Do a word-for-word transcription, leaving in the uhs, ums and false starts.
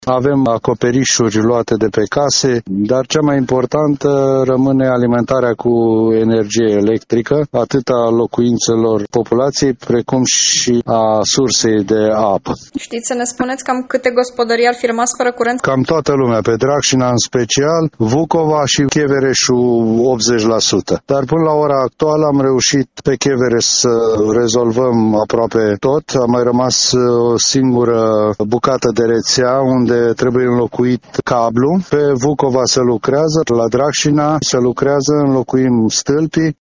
avem acoperișuri luate de pe case, dar cea mai importantă rămâne alimentarea cu energie electrică, atât a locuințelor populației, precum și a sursei de apă. Știți să ne spuneți cam câte gospodării ar fi rămas fără curent? Cam toată lumea, pe Dragșina în special, Vucova și Chevereșul optzeci la sută. Dar până la ora actuală am reușit pe Chevereș să rezolvăm aproape tot. A mai rămas o singură bucată de rețea unde trebuie înlocuit cablu. Pe Vucova se lucrează, la Dragșina se lucrează, înlocuim stâlpii.